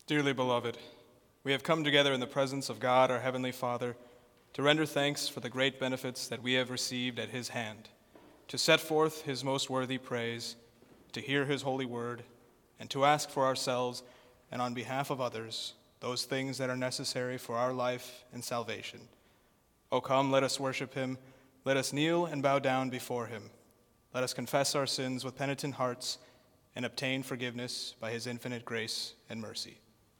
Dearly beloved, we have come together in the presence of God, our Heavenly Father, to render thanks for the great benefits that we have received at his hand, to set forth his most worthy praise, to hear his holy word, and to ask for ourselves and on behalf of others those things that are necessary for our life and salvation. O come, let us worship him. Let us kneel and bow down before him. Let us confess our sins with penitent hearts and obtain forgiveness by his infinite grace and mercy.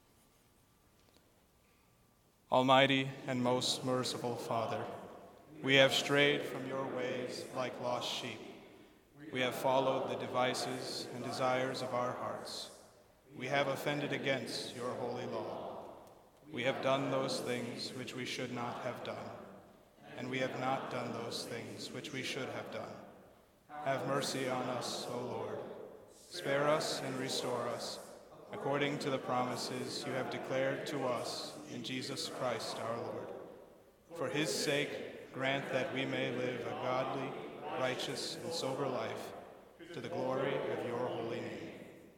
Almighty and most merciful Father, we have strayed from your ways like lost sheep. We have followed the devices and desires of our hearts. We have offended against your holy law. We have done those things which we should not have done, and we have not done those things which we should have done. Have mercy on us, O Lord. Spare us and restore us, according to the promises you have declared to us in Jesus Christ our Lord. For his sake, grant that we may live a godly, righteous, and sober life, to the glory of your holy name.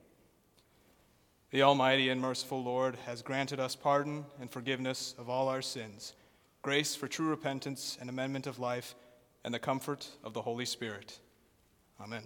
The Almighty and merciful Lord has granted us pardon and forgiveness of all our sins, grace for true repentance and amendment of life, and the comfort of the Holy Spirit. Amen.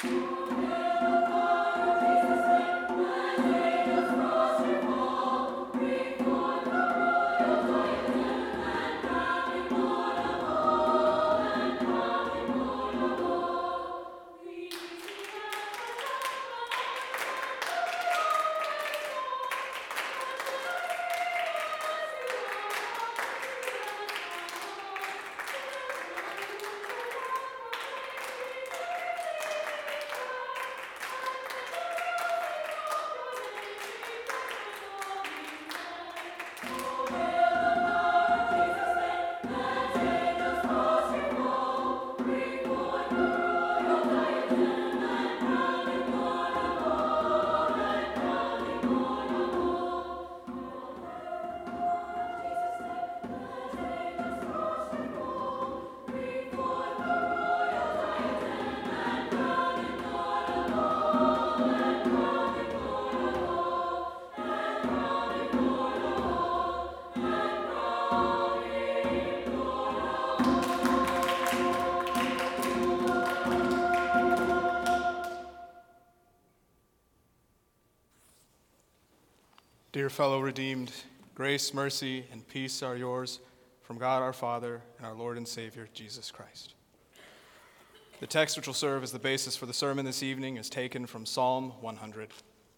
Dear fellow redeemed, grace, mercy, and peace are yours from God our Father and our Lord and Savior, Jesus Christ. The text which will serve as the basis for the sermon this evening is taken from Psalm 100.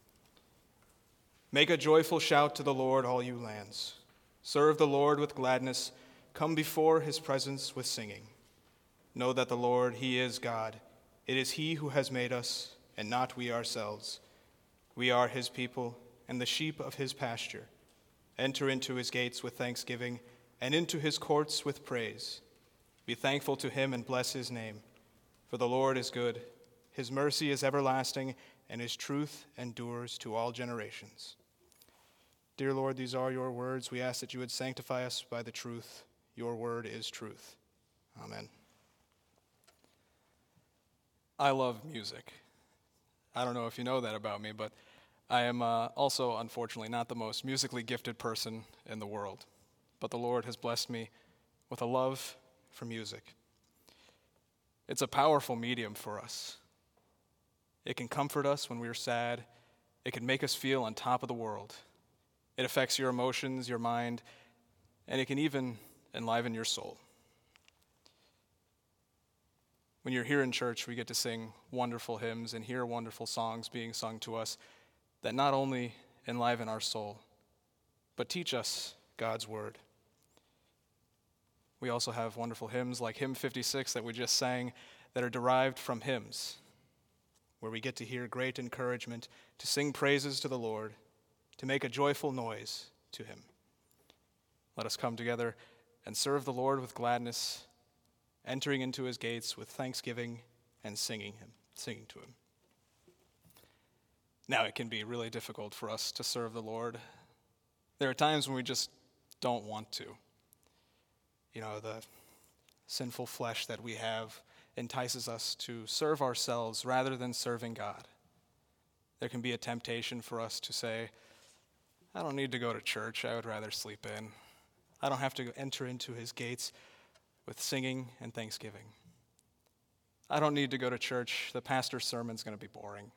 Make a joyful shout to the Lord, all you lands. Serve the Lord with gladness. Come before his presence with singing. Know that the Lord, he is God. It is he who has made us, and not we ourselves. We are his people and the sheep of his pasture. Enter into his gates with thanksgiving and into his courts with praise. Be thankful to him and bless his name. For the Lord is good. His mercy is everlasting, and his truth endures to all generations. Dear Lord, these are your words. We ask that you would sanctify us by the truth. Your word is truth. Amen. I love music. I don't know if you know that about me, but I am also, unfortunately, not the most musically gifted person in the world, but the Lord has blessed me with a love for music. It's a powerful medium for us. It can comfort us when we are sad. It can make us feel on top of the world. It affects your emotions, your mind, and it can even enliven your soul. When you're here in church, we get to sing wonderful hymns and hear wonderful songs being sung to us that not only enliven our soul, but teach us God's word. We also have wonderful hymns like hymn 56 that we just sang that are derived from hymns, where we get to hear great encouragement to sing praises to the Lord, to make a joyful noise to him. Let us come together and serve the Lord with gladness, entering into his gates with thanksgiving and singing to him. Now, it can be really difficult for us to serve the Lord. There are times when we just don't want to. You know, the sinful flesh that we have entices us to serve ourselves rather than serving God. There can be a temptation for us to say, I don't need to go to church, I would rather sleep in. I don't have to enter into his gates with singing and thanksgiving. I don't need to go to church, the pastor's sermon's going to be boring.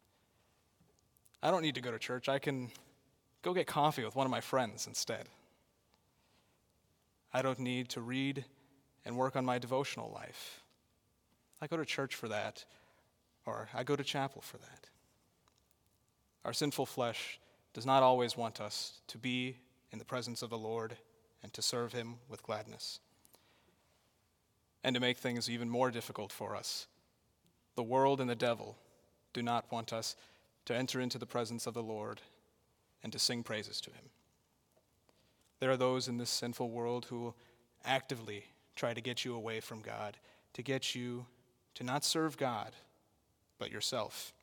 I don't need to go to church. I can go get coffee with one of my friends instead. I don't need to read and work on my devotional life. I go to church for that, or I go to chapel for that. Our sinful flesh does not always want us to be in the presence of the Lord and to serve him with gladness. And to make things even more difficult for us, the world and the devil do not want us to enter into the presence of the Lord and to sing praises to him. There are those in this sinful world who will actively try to get you away from God, to get you to not serve God, but yourself.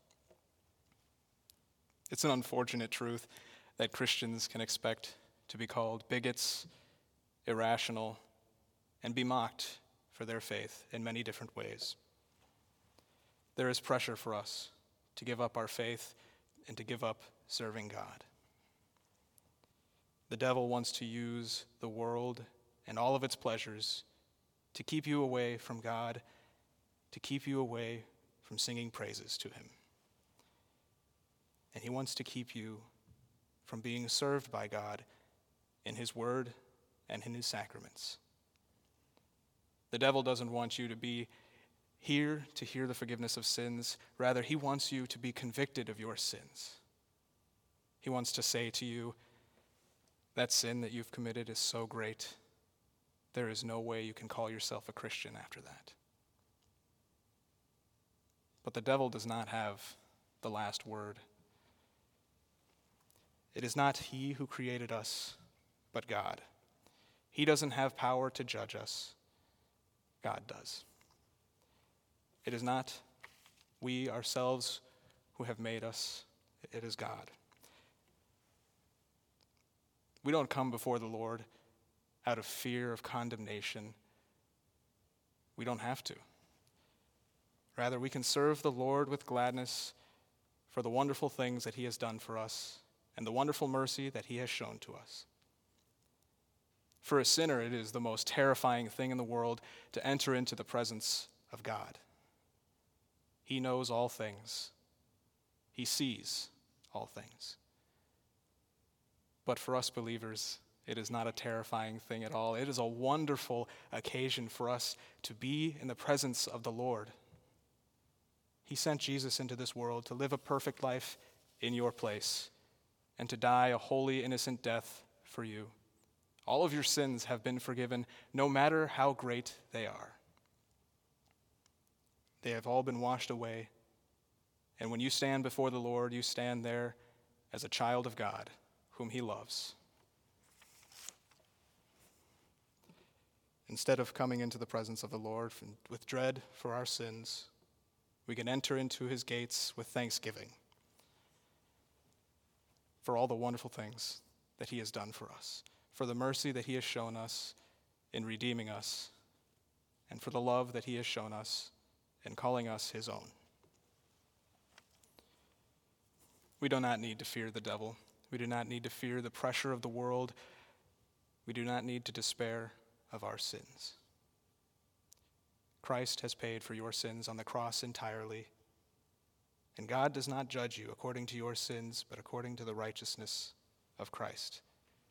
It's an unfortunate truth that Christians can expect to be called bigots, irrational, and be mocked for their faith in many different ways. There is pressure for us to give up our faith and to give up serving God. The devil wants to use the world and all of its pleasures to keep you away from God, to keep you away from singing praises to him. And he wants to keep you from being served by God in his word and in his sacraments. The devil doesn't want you to be here to hear the forgiveness of sins. Rather, he wants you to be convicted of your sins. He wants to say to you, that sin that you've committed is so great, there is no way you can call yourself a Christian after that. But the devil does not have the last word. It is not he who created us, but God. He doesn't have power to judge us. God does. It is not we ourselves who have made us. It is God. We don't come before the Lord out of fear of condemnation. We don't have to. Rather, we can serve the Lord with gladness for the wonderful things that he has done for us and the wonderful mercy that he has shown to us. For a sinner, it is the most terrifying thing in the world to enter into the presence of God. He knows all things. He sees all things. But for us believers, it is not a terrifying thing at all. It is a wonderful occasion for us to be in the presence of the Lord. He sent Jesus into this world to live a perfect life in your place and to die a holy, innocent death for you. All of your sins have been forgiven, no matter how great they are. They have all been washed away. And when you stand before the Lord, you stand there as a child of God, whom he loves. Instead of coming into the presence of the Lord with dread for our sins, we can enter into his gates with thanksgiving for all the wonderful things that he has done for us, for the mercy that he has shown us in redeeming us, and for the love that he has shown us in calling us his own. We do not need to fear the devil. We do not need to fear the pressure of the world. We do not need to despair of our sins. Christ has paid for your sins on the cross entirely, and God does not judge you according to your sins, but according to the righteousness of Christ.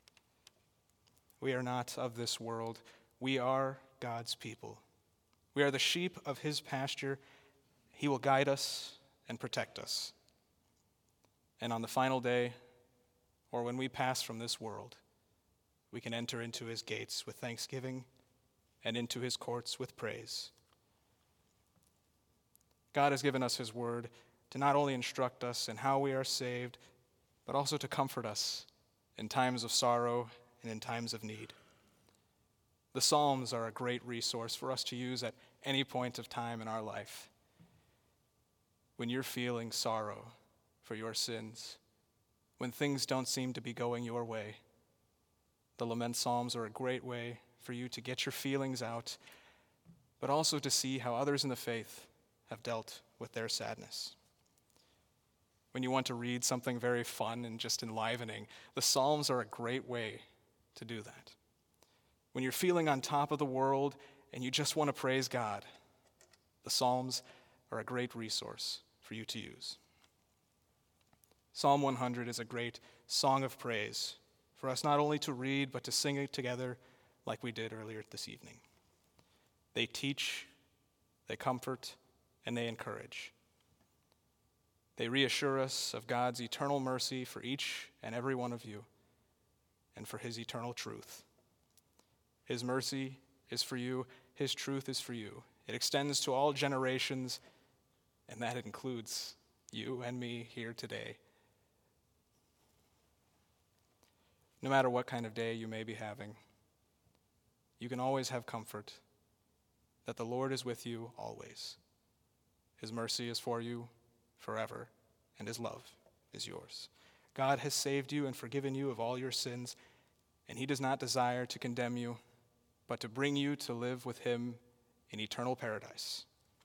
We are not of this world. We are God's people. We are the sheep of his pasture. He will guide us and protect us. And on the final day, or when we pass from this world, we can enter into his gates with thanksgiving and into his courts with praise. God has given us his word to not only instruct us in how we are saved, but also to comfort us in times of sorrow and in times of need. The Psalms are a great resource for us to use at any point of time in our life. When you're feeling sorrow for your sins, when things don't seem to be going your way, the lament psalms are a great way for you to get your feelings out, but also to see how others in the faith have dealt with their sadness. When you want to read something very fun and just enlivening, the Psalms are a great way to do that. When you're feeling on top of the world and you just want to praise God, the Psalms are a great resource for you to use. Psalm 100 is a great song of praise for us not only to read, but to sing it together like we did earlier this evening. They teach, they comfort, and they encourage. They reassure us of God's eternal mercy for each and every one of you and for his eternal truth. His mercy is for you, his truth is for you. It extends to all generations, and that includes you and me here today. No matter what kind of day you may be having, you can always have comfort that the Lord is with you always. His mercy is for you forever, and his love is yours. God has saved you and forgiven you of all your sins, and he does not desire to condemn you, but to bring you to live with him in eternal paradise.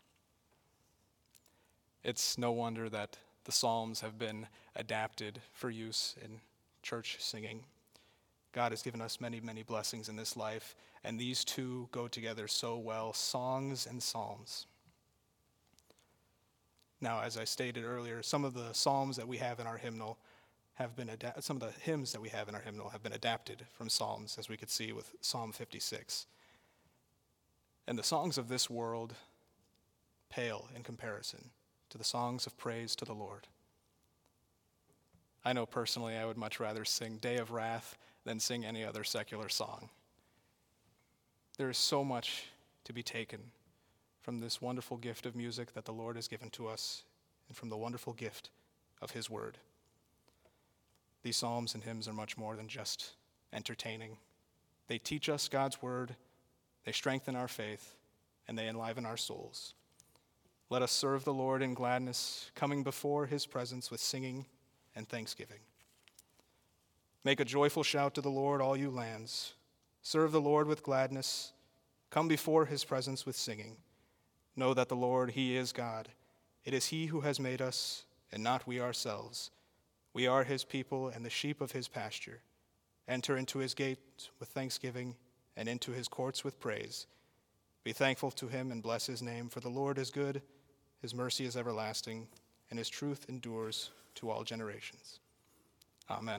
It's no wonder that the Psalms have been adapted for use in church singing. God has given us many, many blessings in this life, and these two go together so well, songs and psalms. Now, as I stated earlier, some of the psalms that we have in our hymnal some of the hymns that we have in our hymnal have been adapted from psalms, as we could see with Psalm 56. And the songs of this world pale in comparison to the songs of praise to the Lord. I know personally I would much rather sing Day of Wrath than sing any other secular song. There is so much to be taken from this wonderful gift of music that the Lord has given to us and from the wonderful gift of his word. These psalms and hymns are much more than just entertaining. They teach us God's word, they strengthen our faith, and they enliven our souls. Let us serve the Lord in gladness, coming before his presence with singing and thanksgiving. Make a joyful shout to the Lord, all you lands. Serve the Lord with gladness. Come before his presence with singing. Know that the Lord, he is God. It is he who has made us, and not we ourselves. We are his people and the sheep of his pasture. Enter into his gates with thanksgiving and into his courts with praise. Be thankful to him and bless his name, for the Lord is good, his mercy is everlasting, and his truth endures to all generations. Amen.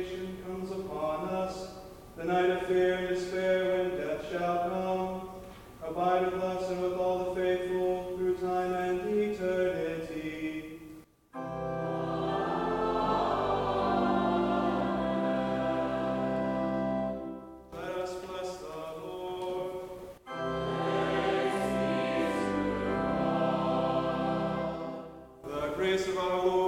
tribulation comes upon us, the night of fear and despair when death shall come, abide with us and with all the faithful through time and eternity. Let us bless the Lord. The grace of our Lord